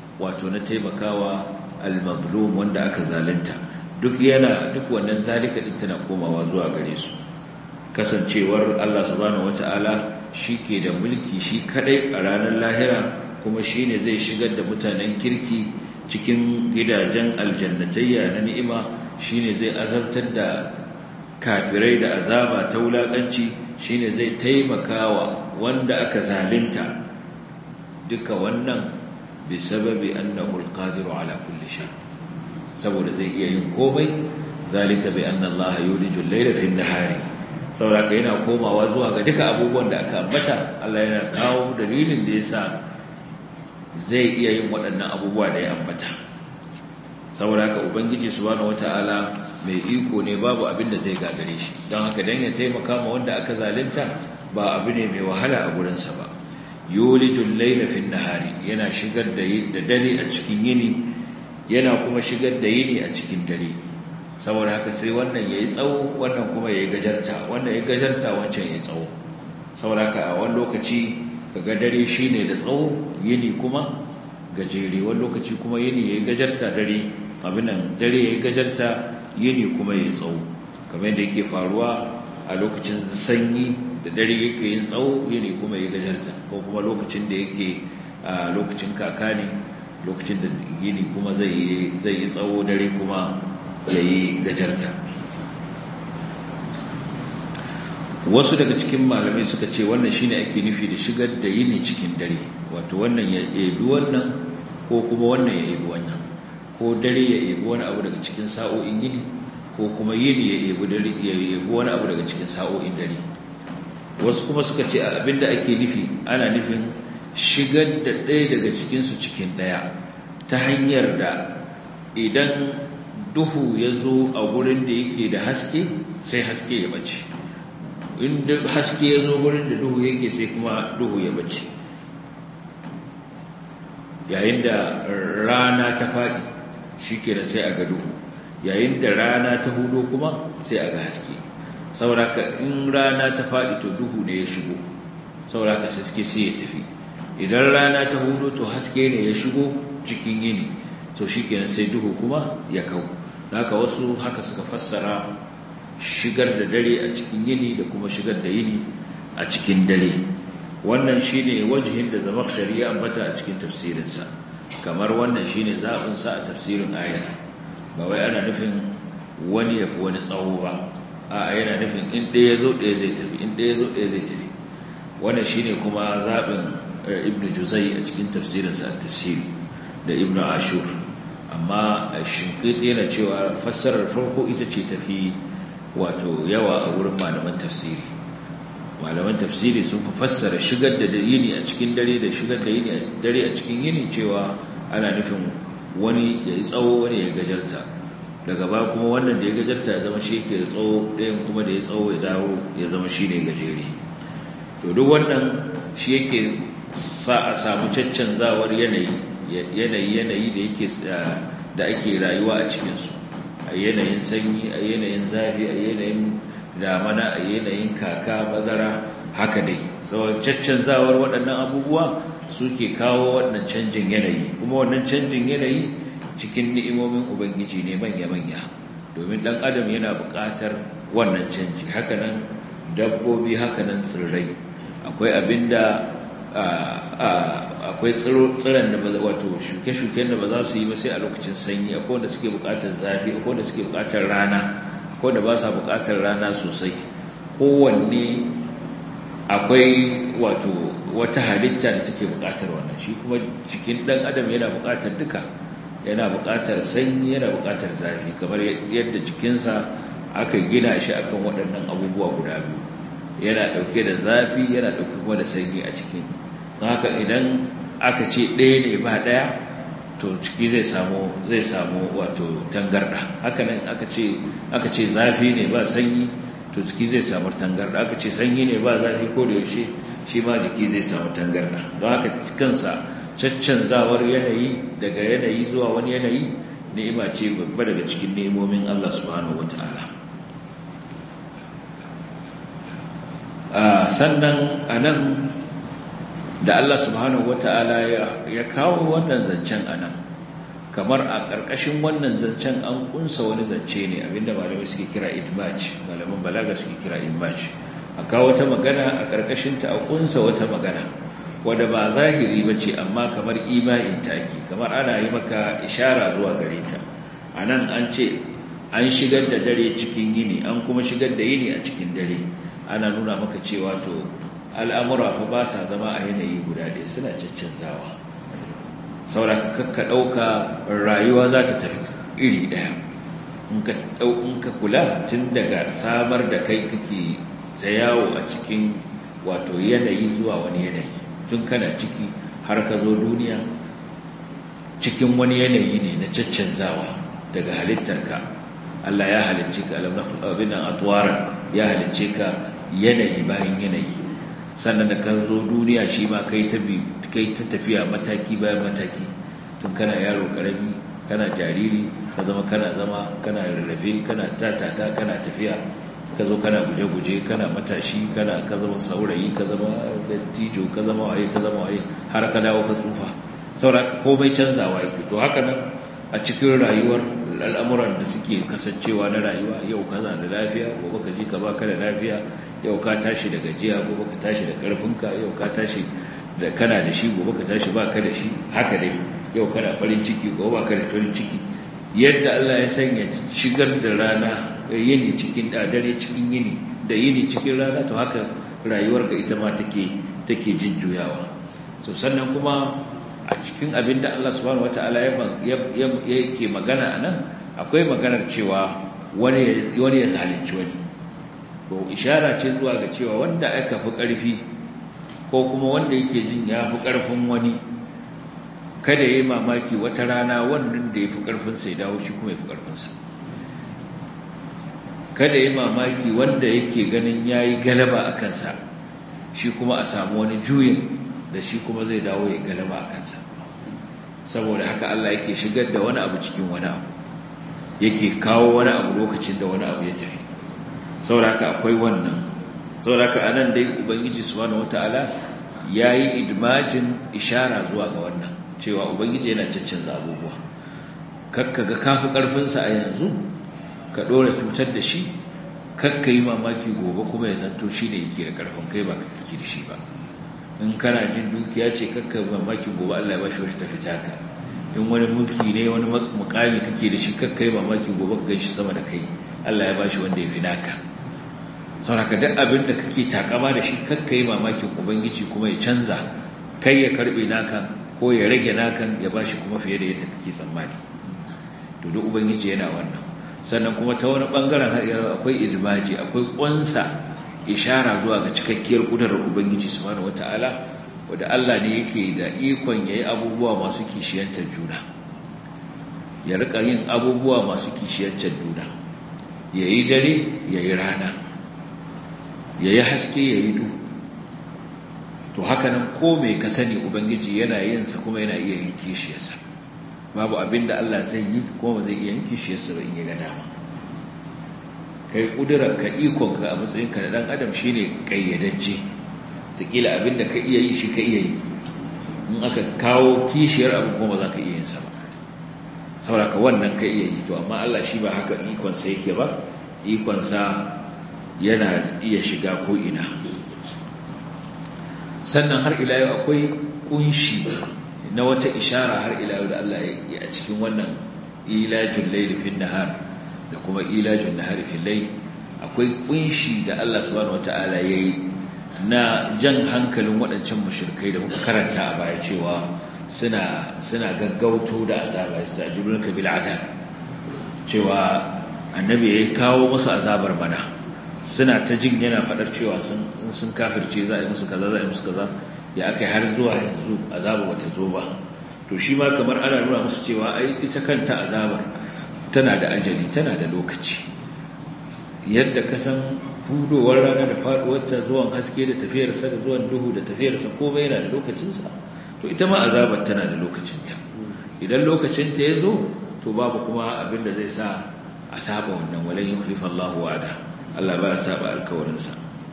al-mazlum wanda aka zalunta, duk wannan zalika din tana komawa zuwa gare su. Kasancewar Allah subhanahu wataala shi ke da mulki shi kadai a ranar lahira, kuma shi ne zai shigar da mutanen kirki cikin gidajen aljannatayya na ni'ima, shi ne zai azabtar da kafirai da azaba ta wulakanci, shi ne zai taimakawa wanda aka zalunta. Duka wannan bi sababi annahu alqadiru ala kulli shay, saboda zai iya yin komai. Zalika bi anna Allah yuliju al-layla fi an-nahari, saboda yana komawa zuwa ga duka abubuwan da aka ambata. Allah yana kawo dalilin da yasa zai iya yin waɗannan abubuwa da ya ambata. Saboda haka ubangiji subhanahu wataala mai iko ne, babu abin da zai gagare shi. Don haka dan ya taimaka ma wanda aka zalunta ba abu ne mai wahala a gurinsa ba. Yulijul layla fin nahari, yana shigar da dare a cikin yini, yana kuma shigar da yini a cikin dare. Saboda haka sai wannan yayi tsawo, wannan kuma yayi gajarta, wannan yayi gajarta, wancan yayi tsawo. Saboda haka a wani lokaci kaga dare shine da tsawo, yini kuma gajere, wani lokaci kuma yini yayi gajarta, dare yayi gajarta, yini kuma yayi tsawo, kamar yadda yake faruwa a lokacin sanyi da dare yake yin tsawo, yini kuma yayi gajarta, ko kuma lokacin da yake lokacin kaka ne, lokacin da yini kuma zai yi tsawo, dare kuma yayi gajarta. Wasu daga cikin malamai suka ce wannan shine ake nufi da shigar da yini cikin dare, wato wannan ya ebi wannan ko kuma wannan ya ebi wannan, ko dare ya ebi wani abu daga cikin sa'o'in yini, ko kuma yini ya ebi wani abu daga cikin sa'o'in dare. Wasu kuma suka ce abinda ake nufi ana nufin shigar da ɗaya daga cikinsu cikin ɗaya, ta hanyar da idan duhu ya zo a gurin da yake da haske sai haske ya bace, inda haske ya zo gurin da duhu yake sai kuma duhu ya bace. Yayin da rana ta faɗi shikenan sai a ga duhu, yayin da rana ta hudo kuma sai a ga haske. Sauraka in rana ta faɗi to duhu ne ya shigo, sauraka haske sai ya tafi. Idan rana ta hudo to haske ne ya shigo cikin yini, to shikenan sai duhu kuma ya kau. Haka wasu haka suka fassara shigar da dare a cikin yini da kuma shigar da yini a cikin dare. Wannan shine wajihin da Zamakhshari ya ambata a cikin tafsirinsa, kamar wannan shine zaɓin sa a tafsirin ayar. Ba wai ana nufin wani yafi wani tsawo ba, a yana nufin in ɗaya zo ɗaya zai tafi, in ɗaya zo ɗaya zai tafi. Wannan shine kuma zaɓin Ibn Juzay a cikin tafsirinsa at-Tashil da Ibn Ashur. Amma Shinqiti yana cewa fassarar farko ita ce tafi wato yawa a wurin malaman tafsiri. Malaman tafsiri sun fi fassara shigar da yini a cikin dare da shigar da yini a dare a cikin yini cewa ana nufin wani ya yi tsawo, wani ya gajarta. Daga ba kuma wannan da ya gajarta ya zama shi yake da tsawo, ɗayan kuma da ya tsawo ya dawo ya zama shi ne gajere. To duk wannan shi yake sa a samu caccanzawar yanayi da ake rayuwa a cikinsu, a yanayin sanyi, a yanayin zafi, a yanayin damana, a yanayin kaka, bazara, haka dai. Saboda caccanzawar waɗannan abubuwa suke kawo wannan canjin yanayi, kuma wannan canjin yanayi cikin ni'imomin Ubangiji ne manya-manya, domin ɗan adam yana buƙatar wannan canji. Hakanan dabbobi, hakanan tsirrai. Akwai abinda akwai tsiron da wato shuke-shuken da ba za su yi ba sai a lokacin sanyi, akwai wanda suke buƙatar zafi, akwai wanda suke buƙatar rana, akwai wanda ba sa buƙatar rana sosai. Kowanne akwai wato wata halitta da take buƙatar wannan. Shi kuma jikin ɗan adam yana buƙatar duka, yana buƙatar sanyi, yana buƙatar zafi, kamar yadda jikinsa aka gina shi akan waɗannan abubuwa guda biyu. Yana ɗauke da zafi, yana ɗauke kuma da sanyi a cikin. Don haka idan aka ce ɗaya ne ba ɗaya, to ciki zai samu wato tangarɗa. Haka nan aka ce zafi ne ba sanyi, to jiki zai samu tangarɗa. Aka ce sanyi ne ba zafi ko da yaushe, shi ma jiki zai samu tangarɗa. Don haka kansa caccanzawar yanayi daga yanayi zuwa wani yanayi ni'ima ce babba daga cikin ni'imomin Allah subhanahu wata'ala. Sannan anan da Allah subhanahu wata'ala ya kawo wannan zancen anan, kamar a ƙarƙashin wannan zancen an kunsa wani zance ne, abinda malamai suke kira idmaj, malaman balaga suke kira idmaj. A kawo wata magana a ƙarƙashinta a kunsa wata magana wadda ba zahiri ba ce, amma kamar ima'in take, kamar ana yi maka ishara zuwa gare ta. Anan an ce an shigar da dare cikin yini, an kuma shigar da yini a cikin dare. Ana nuna maka cewa to al'amura fa ba sa zama a yanayi guda ɗaya, suna caccanzawa. Sauraka kakka ɗauka rayuwa za ta tafi iri ɗaya. In ka kula tun daga samar da kai kake ta yawo a cikin wato yanayi zuwa wani yanayi, tun kana ciki har ka zo duniya cikin wani yanayi ne na caccanzawa daga halittarka. Allah ya halicce ka abinan atwaran, ya halicce ka yanayi bayan yanayi. Sannan da kan zo duniya shi ma kai ta tafiya mataki bayan mataki, tun kana yaro karami, kana jariri, ka zama kana rarrafe, kana tatata, kana tafiya, ka zo kana guje-guje, kana matashi, ka zama saurayi, ka zama dattijo, ka zama waye, har ka dawo ka tsufa. Saboda komai canzawa yake. To haka nan a cikin rayuwar al'amuran da suke kasancewa na rayuwa, yau kana da lafiya, gobe ka ji ka baka da lafiya, yau ka tashi da gajiya, gobe ka tashi da karfinka, yau ka tashi da kana da shi, gobe ka tashi baka da shi. Haka dai, yau kana farin ciki, gobe baka da farin ciki. Yadda Allah ya sanya shigar da rana, yini cikin dare cikin yini, da yini cikin rana, to haka rayuwar ga ita ma take jujjuyawa. So sannan kuma a cikin abin da Allah subhanahu wataala yake magana anan, akwai maganar cewa wani ya zalunci wani. Ko ishara ce zuwa ga cewa wanda aka fi ƙarfi, ko kuma wanda yake jin ya fi ƙarfin wani, kada ya yi mamaki wata rana wannan da ya fi ƙarfinsa ya dawo shi kuma ya fi ƙarfinsa. Kada ya yi mamaki wanda yake ganin ya yi galaba a kansa, shi kuma a samu wani juyin da shi kuma zai dawo ya galaba a kansa. Saboda haka Allah yake shigar da wani abu cikin wani abu, yake kawo wani abu lokacin da wani abu ya tafi. Saboda haka akwai wannan. Saboda haka anan dai Ubangiji subhanahu wataala yayi idmajin ishara zuwa ga wannan, cewa Ubangiji yana caccanza abubuwa. Kakkaga kafi karfin sa a yanzu ka dora cutar da shi, kakka yi mamaki gobe kuma ya zanto shine yake da karfin kai ba kake da shi ba. In kana jin dukiya ce, kakka mamaki gobe Allah ya bashi wata tafita ka. In wani mulki ne, wani mukami kake da shi, kakka yi mamaki gobe ka ganshi sama da kai, Allah ya bashi wanda ya fi naka. Saboda duk abin da kake takama da shi, kakka yi mamakin Ubangiji kuma ya canza, kai ya karbe naka ko ya rage nakan ya bashi kuma fiye da yadda kake tsammani. To duk Ubangiji yana wannan. Sannan kuma ta wani bangaren har akwai idmaji, akwai ƙwansa ishara zuwa ga cikakkiyar kudurar Ubangiji subhanahu wataala, wanda Allah ne yake da ikon yayi abubuwa masu kishiyantar juna. Ya rika yin abubuwa masu kishiyantar juna. Yayi dare, yayi rana. Yayi haske, yayi duhu. to haka nan ko mai ka sani ubangiji yana yin sa kuma yana iya yin kishiyarsa. Babu abinda Allah zai yi kuma ba zai iya yin kishiyarsa ba in ya ga dama. Kai kudurarka ikonka a matsayinka na dan adam shine kayyadajje, takila abinda ka iya yi shi ka iya yi, in aka kawo kishiyar abu kuma za ka iya yin sa ba, saboda ka wannan ka iya yi. To amma Allah shi ba haka ikonsa yake ba, ikonsa yana iya shiga ko ina. Sannan har ila yau akwai kunshi na wata ishara har ila yau da Allah ya yi a cikin wannan ilajul layli fin nahar da kuma ilajun nahari fil layl. Akwai kunshi da Allah subhanahu wataala yayi na jan hankalin waɗancan mushrikai da muka karanta a baya cewa suna gaggauto da azaba, yastajilunka bil azab, cewa annabi ya kawo musu azabar bana, suna ta jin yana faɗar cewa sun kafirce za a yi musu kaza, za a yi musu kaza, ya aka yi har zuwa yanzu azabar bata zo ba. To shi ma kamar ana nuna musu cewa ai ita kanta azabar tana da ajali, tana da lokaci. Yadda ka san hudowar rana da faduwarta, zuwan haske da tafiyarsa, da zuwan duhu da tafiyarsa, komai yana da lokacinsa, to ita ma azabar tana da lokacinta. Idan lokacinta ya zo, to babu kuma abin da zai sa a saba wannan, walan yukhlifa Allahu wa'ada, Allah ba ya saba alkawarinsa.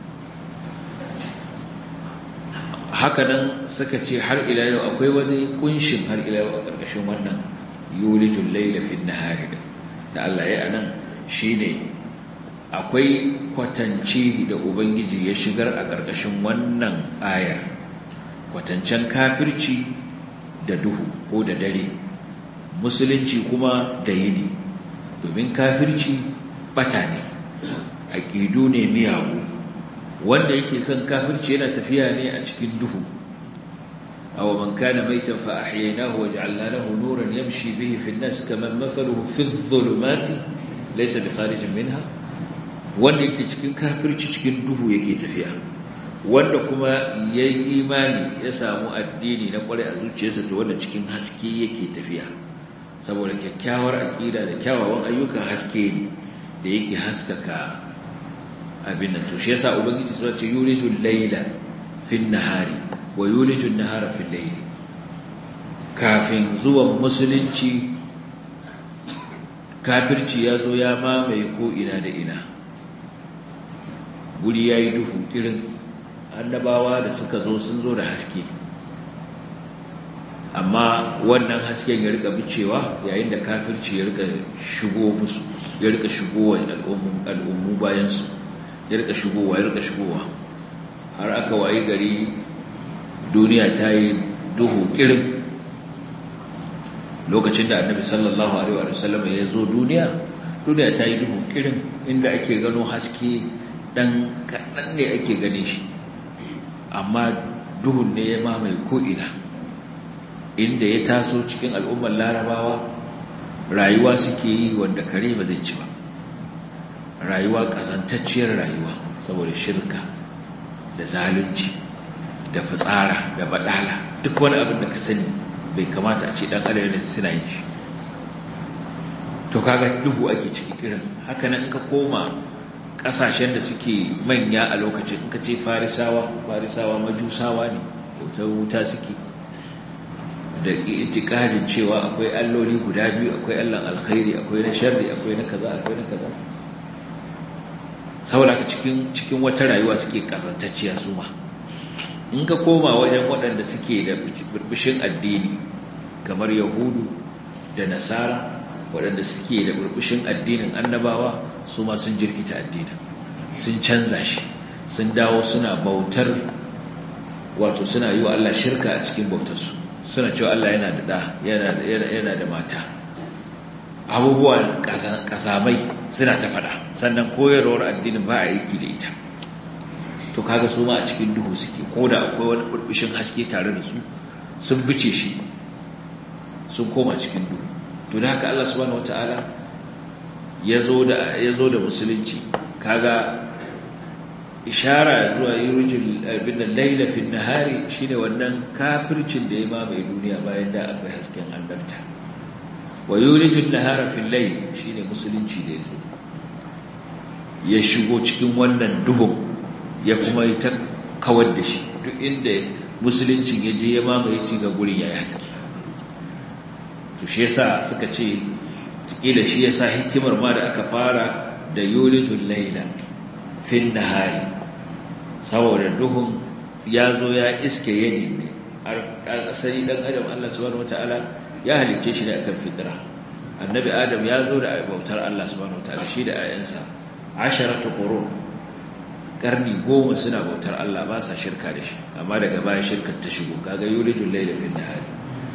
Haka nan suka ce har ila yau akwai wani kunshin har ila yau a ƙarƙashin wannan yulijul layla fin nahari da Allah ya anan, shine akwai kwatanci da ubangiji ya shigar a ƙarƙashin wannan ayar, kwatancen kafirci da duhu ko da dare, musulunci kuma da yini. Domin kafirci bata ne, aƙidu ne miyagu, wanda yake kan kafirci yana tafiya ne a cikin duhu. aw man kana maytan fa ahyaynahu wa ja'alna lahu nuran yamshi bihi fi an-nas kaman mathaluhu fi adh-dhulumati laysa bi kharijin minha. Wanda yake cikin kafirci cikin duhu yake tafiya, wanda kuma yayi imani ya samu addini na kware a zuciyarsa, to wanda cikin haske yake tafiya, saboda kyakkyawar aqida da kyawawan ayyuka haske ne da yake haskaka abin nan. To shi yasa ubangiji sai ce yulijul layla fin nahari wa yulijul nahara fil layli. Kafin zuwan musulunci kafirci ya zo ya mamaye ko ina da ina, guri yayi duhu kirin. Annabawa da suka zo sun zo da haske, amma wannan hasken ya rika bicewa yayin da kafirci ya rika shigo musu, ya rika shigowa al'ummu bayan su, ya rika shigowa har aka wayi gari duniya ta yi duhu kirin. Lokacin da annabi sallallahu alaihi wa sallam ya zo duniya ta yi duhu kirin, inda ake gano haske dan kaɗan ne ake gane shi, amma duhun ne ya mamaye ko'ina. Inda ya taso cikin al'ummar larabawa rayuwa suke yi wanda kare ba zai ci ba, rayuwa ƙazantacciyar rayuwa, saboda shirka da zalunci da fitsara da badala, duk wani abin da ka sani bai kamata a ce dan adam ne suna yin shi. To kaga duhu ake ciki kiran. Haka nan in ka koma kasashen da suke manya a lokacin, in ka ce farisawa majusawa ne, bautar wuta suke, da itikadin cewa akwai alloli guda biyu, akwai allan alkhairi, akwai na sharri, akwai na kaza, akwai na kaza. Saboda ka cikin wata rayuwa suke kasantacciya su ma. In ka koma wajen waɗanda suke da burbushin addini kamar yahudu da nasara, waɗanda suke da burbushin addinin annabawa, su ma sun jirkita addinin, sun canza shi, sun dawo suna bautar, wato suna yi wa Allah shirka a cikin bautarsu, suna cewa Allah yana da yana da mata, abubuwan ƙazamai suna ta faɗa, sannan koyarwar addinin ba a aiki da ita. To kaga su ma a cikin duhu suke, ko da akwai wani burbushin haske tare da su, sun bice shi, sun koma cikin duhu. To da haka Allah subhanahu wataala ya zo da musulunci. Kaga ishara zuwa yurijul layla fi nahari shine wannan kafircin da ya mamaye duniya bayan da akwai hasken annabta. Wa yurijul nahara fi layl shine musulunci da yazo ya shigo cikin wannan duhu, ya kuma yi ta kawar da shi. duk inda musuluncin ya je ya mamaye ci ga gurin yayi haske. To shi yasa suka ce kila shi yasa hikimar ma da aka fara da yulijul layla fin nahari, saboda duhun ya zo ya iske yini ne. Asali dan adam Allah subhanahu wataala ya halicce shi da akan fitra. Annabi Adam ya zo da bautar Allah subhanahu wataala shi da ayansa 10 qurun, karni 10 suna bautar Allah ba sa shirka da shi, amma daga baya shirkar ta shigo. Kaga yulijul layla fin nahari,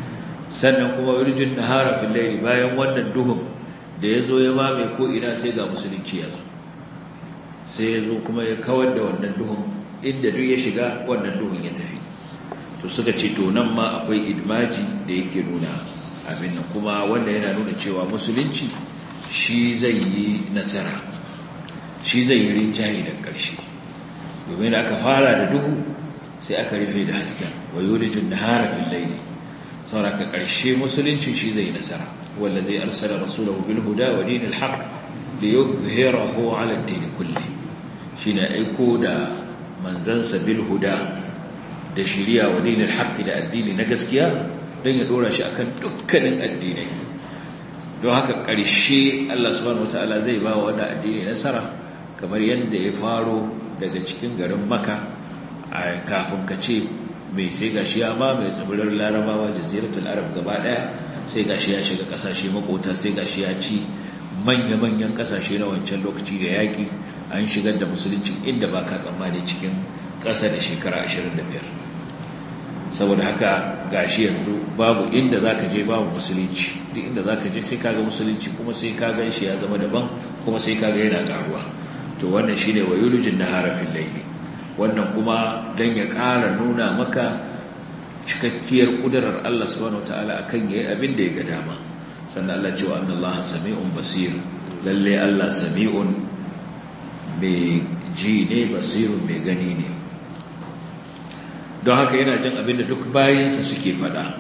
sannan kuma yulijul nahara fil layli. Bayan wannan duhun da yazo ya mame ko ina, sai ga musulunci yazo, sai yazo kuma ya kawar da wannan duhun. Inda duk ya shiga wannan duhun ya tafi. To suka ce to nan ma akwai idmaji da yake nuna abin nan, kuma wanda yana nuna cewa musulunci shi zai yi nasara, shi zai yi rinjaye da ƙarshe. Domin da aka fara da duhu sai aka rufe da hasken, wa yulijun nahara fil layli. Sauraka ƙarshe musulunci shi zai yi nasara. Wallazi arsala rasulahu bil huda wa dinil haqq liyuzhirahu ala ad-din kulli. Shine aiko da manzansa bil huda da shiriya wa dinil haqq da addini na gaskiya, don ya dora shi akan dukkanin addinai. Don haka ƙarshe Allah subhanahu wataala zai ba wa wannan addini nasara, kamar yadda ya faro daga cikin garin Makka. Kafin ka ce mai sai gashi ya ma mai tsibirar Larabawa, jaziratul Arab gaba daya, sai gashi ya shiga kasashe makota, sai gashi ya ci manya-manyan kasashe na wancan lokaci da yaki. An shigar da musulunci inda ba ka tsammani cikin ƙasa da shekara 25. Saboda haka gashi yanzu babu inda zaka je babu musulunci, duk inda zaka je sai kaga musulunci, kuma sai kaga shi ya zama daban, kuma sai kaga yana karuwa. To wannan shine wayulujun nahara fil layli. Wannan kuma dan ya ƙara nuna maka cikakkiyar kudurar Allah subhanahu wataala akan yayi abin da ya ga dama. Sannan Allah cewa annallaha sami'un basir, lalle Allah sami'un mai ji ne, basirun mai gani ne. Don haka yana jin abin da duk bayansa suke faɗa.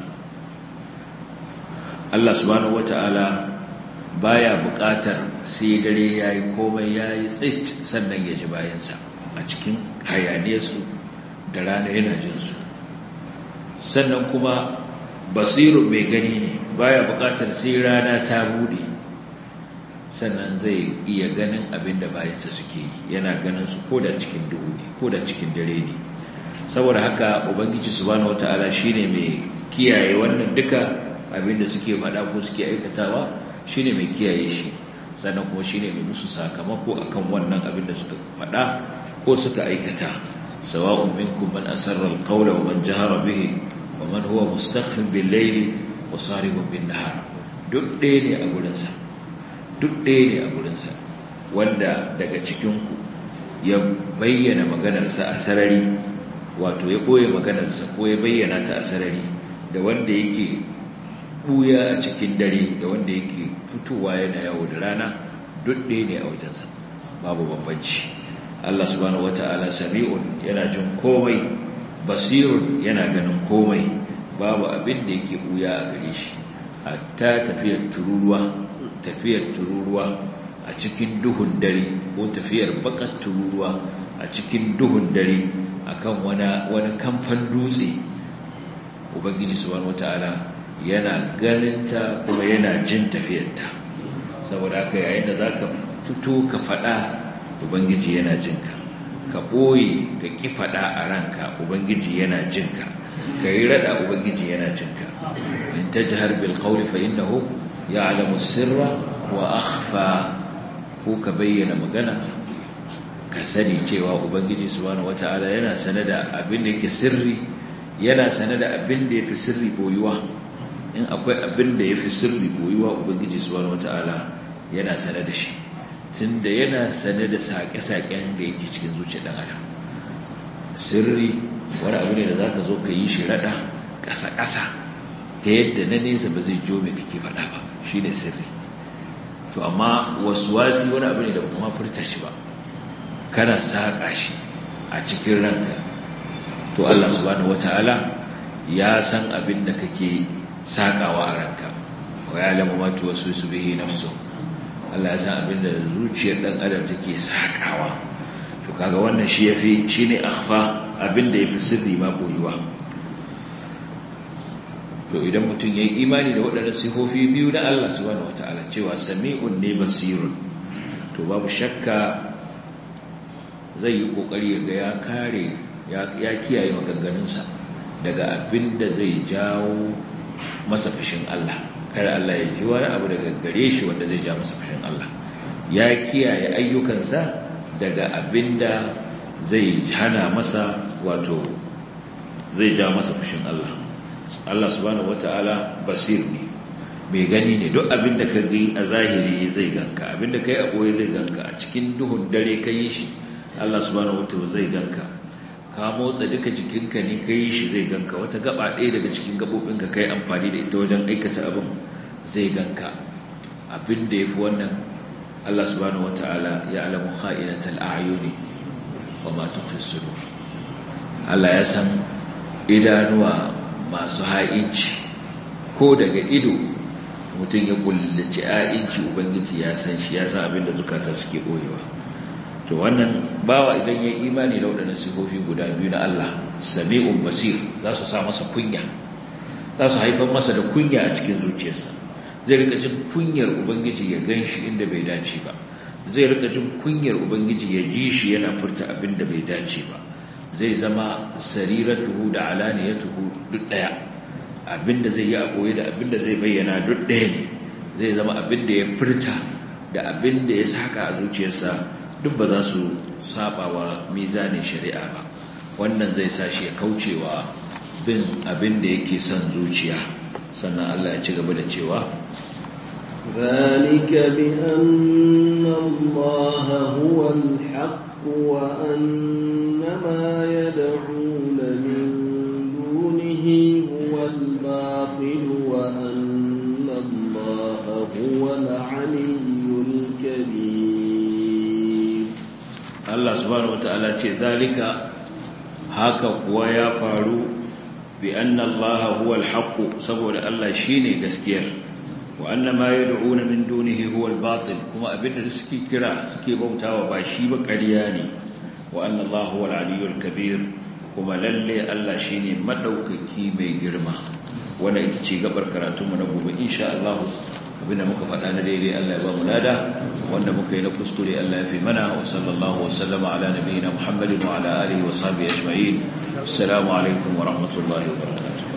Allah subhanahu wata'ala baya buƙatar sai dare yayi komai yayi tsit sannan ya ji bayansa. A cikin hayaniyarsu da rana yana jin su. Sannan kuma basirun mai gani ne, baya buƙatar sai rana ta bude sannan zai iya ganin abin da bayansa suke yi. Yana ganin su koda cikin duhu ne, koda cikin dare ne. Saboda haka ubangiji subhanahu wataala shine mai kiyaye wannan duka abin da suke faɗa ko suke aikatawa, shine mai kiyaye shi. Sannan kuma shine mai musu sakamako akan wannan abin da suka faɗa ko suka aikata. Sawa'un minkum man asarra al-qawla wa man jahara bihi wa man huwa mustakhfin bil-layli wa saribun bin-nahar. Duk ɗaya ne a gurinsa, duk ɗaya ne a gurinsa. Wanda daga cikinku ya bayyana maganarsa a sarari, wato ya ɓoye maganarsa ko ya bayyana ta a sarari, da wanda yake ɓuya a cikin dare, da wanda yake fitowa yana yawo da rana, duk ɗaya ne a wajensa, babu bambanci. Allah subhanahu wata'ala sami'un, yana jin komai, basirun, yana ganin komai, babu abin da yake ɓuya a gare shi. Hatta tafiyar tururuwa a cikin duhun dare, ko tafiyar bakar tururuwa a cikin duhun dare akan wani kamfan dutse, ubangiji subhanahu wataala yana ganinta kuma yana jin tafiyarta. Saboda haka yayin da zaka fito ka fada, ubangiji yana jinka. Ka boye ka ki fada a ranka, ubangiji yana jinka. Kai rada, ubangiji yana jinka. In tajhar bil qawli fa innahu ya'lamu sirra wa akhfa. Ko ka bayyana magana, ka sani cewa ubangiji subhanahu wataala yana sane da abin da yake sirri, yana sane da abin da yafi sirri boyuwa. In akwai abin da yafi sirri boyuwa, ubangiji subhanahu wataala yana sane da shi, tunda yana sane da sake-saken da yake cikin zuciyar dan adam. Sirri wani abu ne da zaka zo ka yi shi rada ƙasa-ƙasa ta yadda na nesa ba zai jo me kake faɗa ba, shine sirri. To amma waswasi wani abu ne da ba kuma furta shi ba, kana saƙa shi a cikin ranka. To Allah subhanahu wataala ya san abin da kake saƙawa a ranka, wa ya'lamu ma tuwaswisu bihi nafsu. Allah ya san abin da zuciyar dan adam take saƙawa. To kaga wannan shi shine akhfa abinda yafi sirri ma boyuwa. To idan mutum yayi imani da waɗannan sifofi biyu na Allah subhanahu wataala cewa sami'un ne basirun, to babu shakka zai yi kokari ga ya kare ya kiyaye maganganunsa daga abinda zai jawo masa fushin Allah. Kada Allah ya ji wani abu daga gare shi wanda zai ja masa fushin Allah. Ya kiyaye ayyukansa daga abinda zai hana masa, wato zai ja masa fushin Allah. Allah subhanahu wataala basir ne, mai gani ne. Duk abinda ka gani a zahiri zai ganka, abinda kai a boye zai ganka. A cikin duhun dare ka yi shi, Allah subhanahu wataala zai ganka. Ka motsa duka jikinka ne ka yi shi, zai ganka. Wata gaba ɗaya daga cikin gabobinka kai amfani da ita wajen aikata abin, zai ganka. Abinda yafi wannan, Allah subhanahu wataala ya alamu kha'inatal a'yuni wa ma tukhfi sudur. Allah ya san idanuwa masu ha'inci, ko daga ido mutum ya kullaci ha'inci, ubangiji ya san shi, ya san abinda zukata suke boyewa. To wannan bawa idan ya imani da waɗannan sifofi guda biyu na Allah, sami'un basir, za su sa masa kunya, za su haifar masa da kunya a cikin zuciyarsa. Zai rika jin kunyar ubangiji ya ganshi inda bai dace ba, zai rika jin kunyar ubangiji ya ji shi yana furta abinda bai dace ba. Zai zama sariratuhu da alaniyatuhu duk daya, abinda zai yi a koyi da abinda zai bayyana duk daya ne. Zai zama abinda ya furta da abinda ya saka a zuciyarsa duk ba za su saba wa mizanin shari'a ba. Wannan zai sa shi ya kaucewa bin abinda yake son zuciya. Sannan Allah ya ci gaba da cewa ذلك بأن الله هو الحق وأن ما يدعون من دونه هو الباطل وأن الله هو العلي الكبير. الله سبحانه وتعالى ذلك هكا ويا فارو بأن الله هو الحق سبب الله شيني gaskiyar, wa anna ma yad'una min dunihi huwa al-batil, kuma abinda suke kira suke bautawa ba shi ba ƙarya ne. Wa anna Allah huwa al-aliyyul kabir, kuma lalle Allah shine madaukaki mai girma. Wannan ita ce gabar karatunmu na gobe insha Allah. Abinda muka faɗa na daidai Allah ya ba mu lada, wanda muka yi na kuskure Allah ya fi mana. Wa sallallahu wa sallama ala nabiyyina Muhammadin wa ala alihi wa sahbihi ajma'in. Assalamu alaikum wa rahmatullahi wa barakatuh.